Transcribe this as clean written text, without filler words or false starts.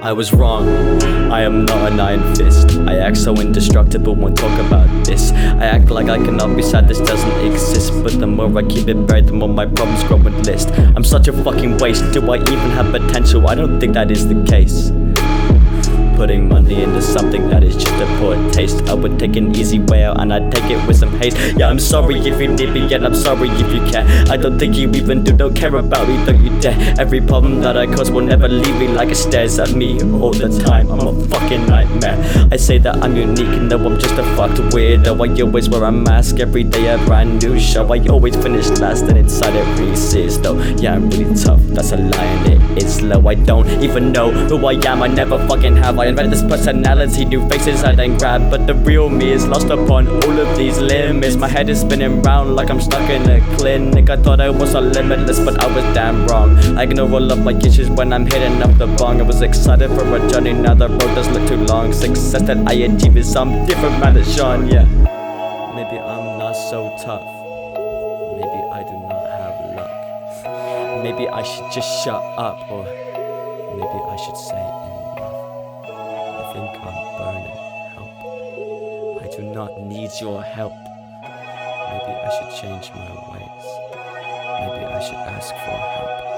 I was wrong, I am not an iron fist. I act so indestructible, won't talk about this. I act like I cannot be sad, this doesn't exist. But the more I keep it buried, the more my problems grow and list. I'm such a fucking waste, do I even have potential? I don't think that is the case. Putting money into something that is just a poor taste. I would take an easy way out and I'd take it with some haste. Yeah, I'm sorry if you need me and I'm sorry if you care. I don't think you even don't care about me, don't you dare. Every problem that I cause will never leave me like it stares at me all the time. I'm a fucking nightmare. I say that I'm unique, no, I'm just a fucked weirdo. I always wear a mask, every day a brand new show. I always finish last and inside every series though. Yeah, I'm really tough, that's a lie and it is slow. I don't even know who I am, I never fucking have. I invented this personality, new faces I then grab, but the real me is lost upon all of these limits. My head is spinning round like I'm stuck in a clinic. I thought I was so limitless, but I was damn wrong. I ignore all of my issues when I'm hitting up the bong. I was excited for a journey, now the road does look too long. Success that I achieve is some different man than Sean, yeah. Maybe I'm not so tough, maybe I do not have luck. Maybe I should just shut up, or maybe I should say I think I'm burning, help. I do not need your help. Maybe I should change my ways. Maybe I should ask for help.